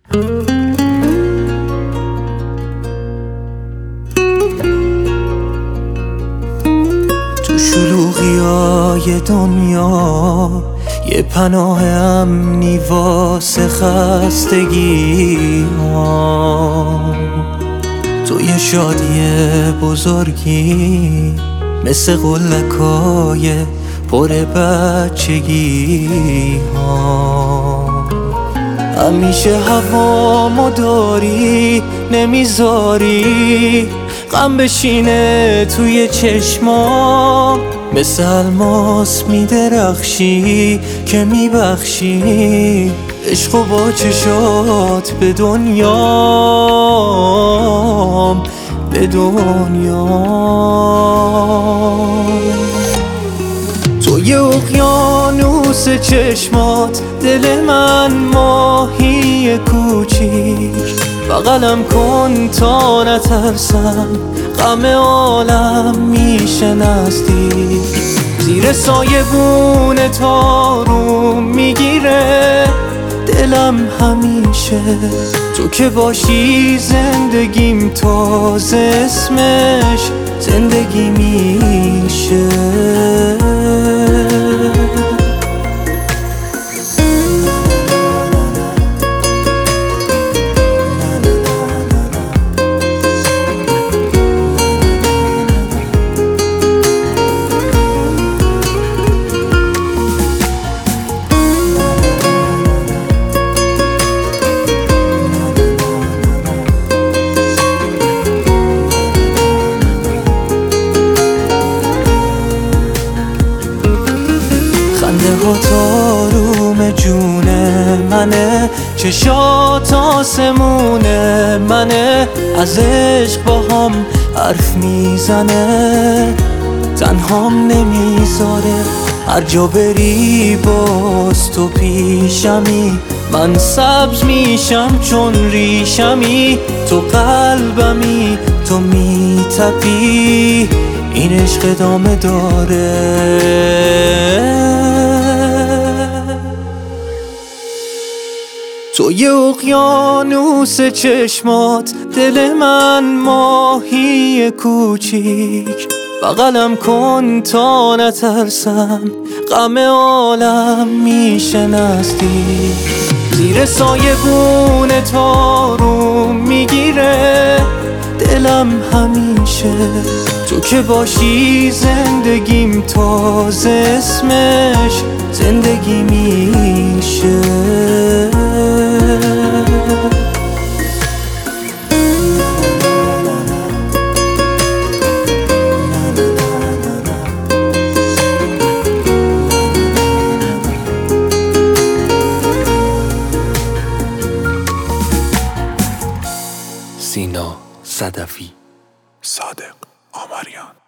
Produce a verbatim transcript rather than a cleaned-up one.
تو شلوغیای دنیا یه پناه امنی واسه خستگی ها، تو یه شادی بزرگی مثل قلکای پر بچگی ها. همیشه هوامو داری نمیذاری غم بشینه توی چشما، مثل الماس میدرخشی که میبخشی عشقو با چشات به دنیام به دنیام. تو یه اقیانوس چشمات، دل من ماهی کوچیک، بغلم کن تا نترسم غم عالم میشه نزدیک. زیر سایه بون تارو میگیره دلم همیشه، تو که باشی زندگیم تازه اسمش زندگی میشه. خنده ها تاروم جونه منه، چشات آسمونه منه، از عشق با هم حرف میزنه، تنهام نمیذاره. هر جا بری باز تو پیشمی، من سبز میشم چون ریشمی، تو قلبمی تو میتپی، این عشق ادامه داره. تو یه اقیانوس چشمات، دل من ماهی کوچیک، بغلم کن تا نترسم غم عالم میشه نزدیک. زیر سایه بون تارو میگیره دلم همیشه، تو که باشی زندگیم تازه اسمش زندگی میشه. سینا صدفی. صادق آمریان.